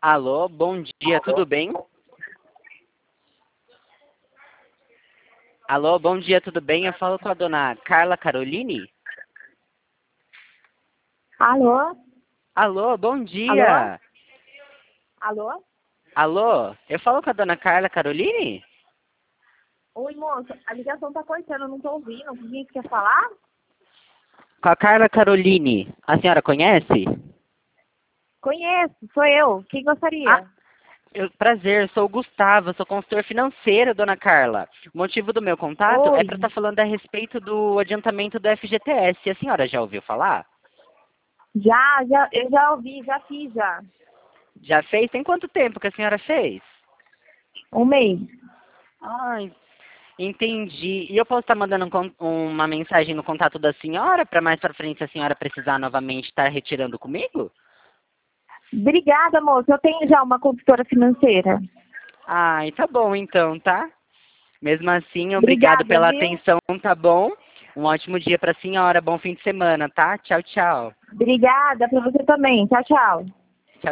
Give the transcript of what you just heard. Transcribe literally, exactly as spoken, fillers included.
Alô, bom dia, tudo bem? Alô, bom dia, tudo bem? Eu falo com a dona Carla Caroline? Alô? Alô, bom Alô? dia! Alô? Alô, eu falo com a dona Carla Caroline? Oi, moço. A ligação tá cortando, eu não tô ouvindo. O que quer falar? Com a Carla Caroline. A senhora conhece? Conheço, sou eu. Quem Ah, gostaria? eu, prazer, sou o Gustavo, sou consultor financeiro, dona Carla. O motivo do meu contato é Oi. para estar falando a respeito do adiantamento do F G T S. A senhora já ouviu falar? Já, já, eu já ouvi, já fiz já. Já fez? Tem quanto tempo que a senhora fez? Um mês. Ai, entendi. E eu posso estar mandando um con- uma mensagem no contato da senhora para mais para frente, se a senhora precisar novamente estar retirando comigo? Obrigada, moço. Eu tenho já uma consultora financeira. Ai, tá bom então, tá? Mesmo assim, obrigado Obrigada, pela viu? atenção, tá bom? Um ótimo dia para a senhora, bom fim de semana, tá? Tchau, tchau. Obrigada pra você também. Tchau, tchau.